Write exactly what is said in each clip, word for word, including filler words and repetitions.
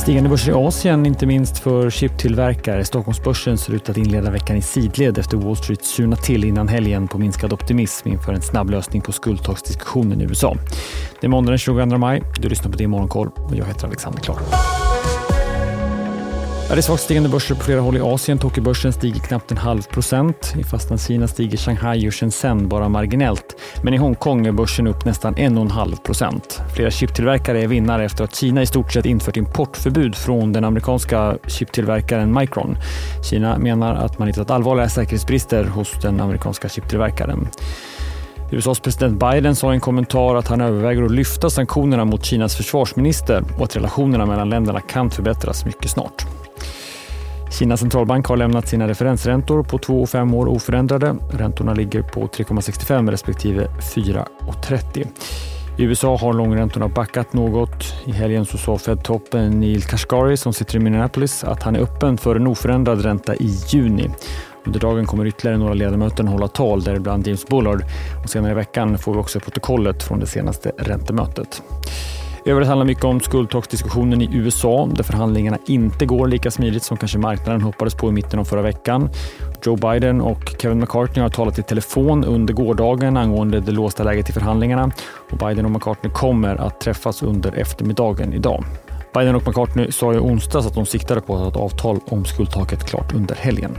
Stigande börser i Asien, inte minst för chiptillverkare. Stockholmsbörsen ser ut att inleda veckan i sidled efter Wall Street surna till innan helgen på minskad optimism inför en snabb lösning på skuldtaksdiskussionen i U S A. Det är måndag den tjugoandra maj. Du lyssnar på det i Morgonkoll och jag heter Alexander Klar. Det är svagt stigande börser på flera håll i Asien. Tokyobörsen stiger knappt en halv procent. I Fastlandskina stiger Shanghai och Shenzhen bara marginellt. Men i Hongkong är börsen upp nästan en och en halv procent. Flera chiptillverkare är vinnare efter att Kina i stort sett infört importförbud från den amerikanska chiptillverkaren Micron. Kina menar att man hittat allvarliga säkerhetsbrister hos den amerikanska chiptillverkaren. U S A:s president Biden sa i en kommentar att han överväger att lyfta sanktionerna mot Kinas försvarsminister och att relationerna mellan länderna kan förbättras mycket snart. Kinas centralbank har lämnat sina referensräntor på två och fem år oförändrade. Räntorna ligger på tre komma sextiofem respektive fyra komma trettio. I U S A har långräntorna backat något. I helgen så sa Fed-toppen Neil Kashkari som sitter i Minneapolis att han är öppen för en oförändrad ränta i juni. Under dagen kommer ytterligare några ledamöter hålla tal, däribland James Bullard. Och senare i veckan får vi också protokollet från det senaste räntemötet. Övrigt handlar mycket om skuldtaksdiskussionen i U S A där förhandlingarna inte går lika smidigt som kanske marknaden hoppades på i mitten av förra veckan. Joe Biden och Kevin McCartney har talat i telefon under gårdagen angående det låsta läget i förhandlingarna och Biden och McCartney kommer att träffas under eftermiddagen idag. Biden och McCartney sa i onsdags att de siktade på att ha ett avtal om skuldtaket klart under helgen.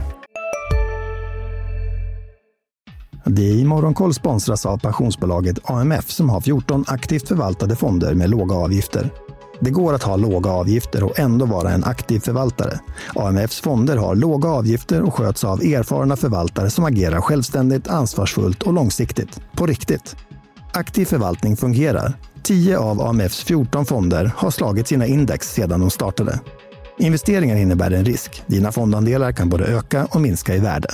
Det i Morgonkoll sponsras av pensionsbolaget A M F som har fjorton aktivt förvaltade fonder med låga avgifter. Det går att ha låga avgifter och ändå vara en aktiv förvaltare. A M Fs fonder har låga avgifter och sköts av erfarna förvaltare som agerar självständigt, ansvarsfullt och långsiktigt. På riktigt. Aktiv förvaltning fungerar. tio av A M Fs fjorton fonder har slagit sina index sedan de startade. Investeringen innebär en risk. Dina fondandelar kan både öka och minska i värde.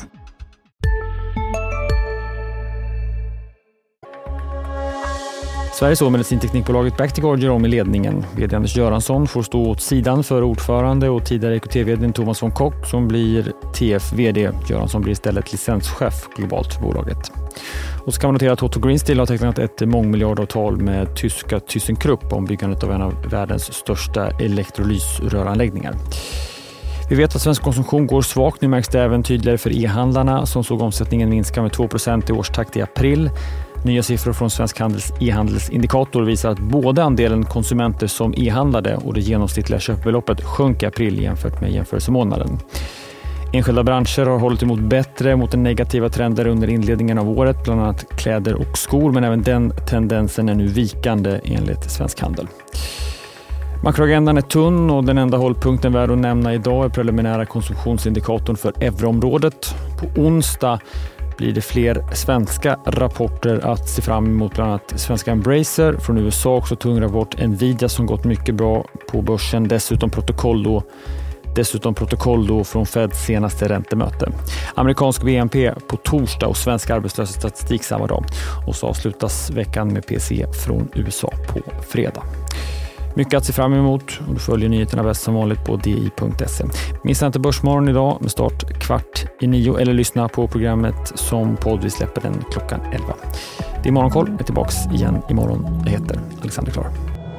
Sveriges medicinteknikbolaget Bactiguard gör om i ledningen. Vd Anders Göransson får stå åt sidan för ordförande och tidigare E Q T-vdn Thomas von Kock som blir T F-vd. Göransson blir istället licenschef globalt för bolaget. Och så kan man notera att Toto Green Steel har tecknat ett mångmiljardavtal med tyska ThyssenKrupp om byggandet av en av världens största elektrolysröranläggningar. Vi vet att svensk konsumtion går svagt. Nu märks det även tydligare för e-handlarna som såg omsättningen minska med två procent i årstakt i april. Nya siffror från Svensk Handels e-handelsindikator visar att både andelen konsumenter som e-handlade och det genomsnittliga köpbeloppet sjönk i april jämfört med jämförelsemånaden. Enskilda branscher har hållit emot bättre mot den negativa trender under inledningen av året, bland annat kläder och skor, men även den tendensen är nu vikande enligt Svensk Handel. Makroagendan är tunn och den enda hållpunkten värd att nämna idag är preliminära konsumtionsindikatorn för euroområdet. På onsdag blir det fler svenska rapporter att se fram emot, bland annat svenska Embracer från U S A, också tung rapport, Nvidia som gått mycket bra på börsen, dessutom protokoll då, dessutom protokoll då från Feds senaste räntemöte. Amerikansk B N P på torsdag och svensk arbetslöshetsstatistik samma dag. Och så avslutas veckan med P C från U S A på fredag. Mycket att se fram emot och du följer nyheterna bäst som vanligt på d i punkt se. Missa inte Börsmorgon idag med start kvart i nio eller lyssna på programmet som podd. Vi släpper den klockan elva. Det är Morgonkoll. Jag är tillbaka igen imorgon. Jag heter Alexander Klar.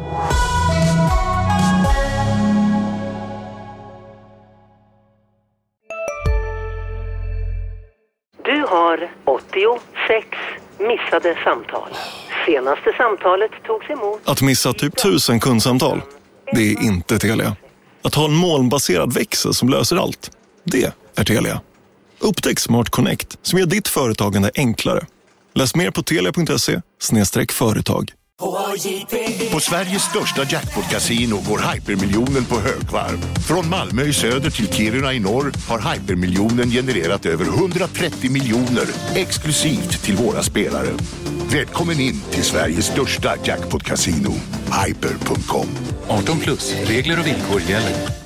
Du har åttiosex missade samtal. Senaste samtalet togs emot. Att missa typ tusen kundsamtal, det är inte Telia. Att ha en molnbaserad växel som löser allt, det är Telia. Upptäck Smart Connect som gör ditt företagande enklare. Läs mer på telia punkt se slash företag. På Sveriges största jackpot-casino går hypermiljonen på högvarv. Från Malmö i söder till Kiruna i norr har hypermiljonen genererat över hundratrettio miljoner exklusivt till våra spelare. Välkommen in till Sveriges största jackpot-casino, hyper punkt com. arton plus, regler och villkor gäller.